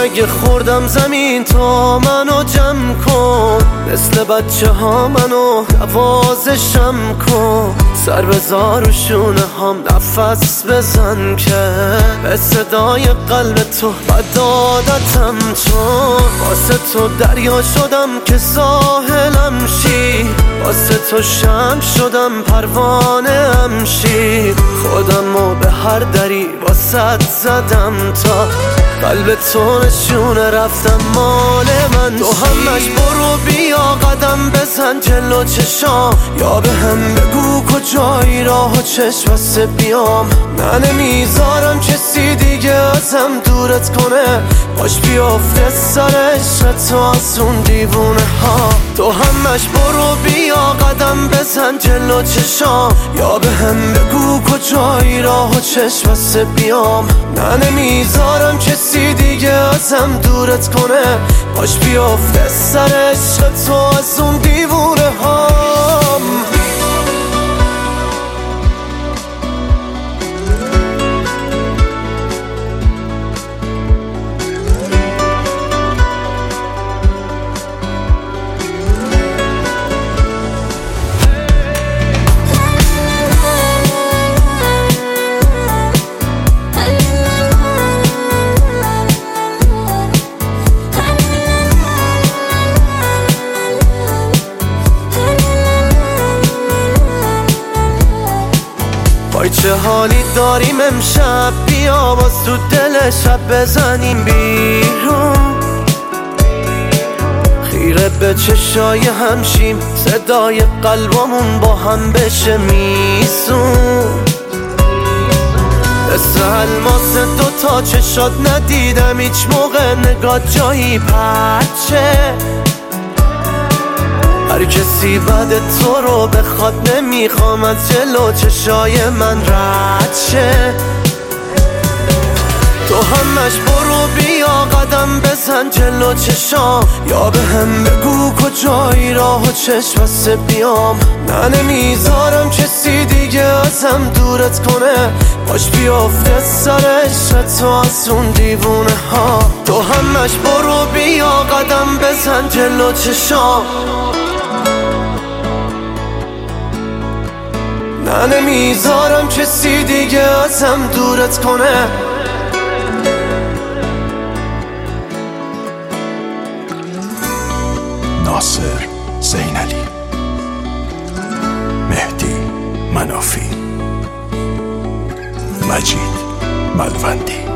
اگه خوردم زمین تو منو جمع کن، مثل بچه ها منو نوازشم کن. سر بذار و شونه هم نفس بزن که به صدای قلب تو بد عادتم، چون واسه تو دریا شدم که ساحلم شی، واسه تو شمع شدم پروانه ام شی. خودمو به هر دری واسه زدم تا قلب تو نشونه رفتم مال من. تو همش برو بیا قدم بزن جلو چشام، یا به هم بگو کجایی راه و چشم بسته بیام. نه نمیذارم کسی دیگه ازم دورت کنه، باش بیافته سر عشق تو از اون دیوونه ها. تو همش برو بیا قدم بزن جلو چشام، یا به هم بگو کجایی راه و چشم بسته بیام. نه نمیذارم کسی دیگه ازم دورت کنه، باش بیافته سر عشق تو از اون دیوونه هام. وای چه حالی داریم امشب، بیا باز تو دل شب بزنیم بیرون. خیره به چشای همشیم، صدای قلبمون با هم بشه میسون. مثل الماس دوتا چشات ندیدم هیچ موقع نگاه جایی پرچه. هر کسی بعد تو رو بخواد نمیخوام از جلو چشای من رد شه. تو همش برو بیا قدم بزن جلو چشام، یا به هم بگو کجایی راه و چشم بسته بیام. نه نمیذارم کسی دیگه ازم دورت کنه، باش بیافته سر عشق تو از اون دیوونه ها. تو همش برو بیا قدم بزن جلو چشام، نه نمیذارم کسی دیگه ازم دورت کنه. ناصر زینالی، مهدی منافی، مجید ملوندی.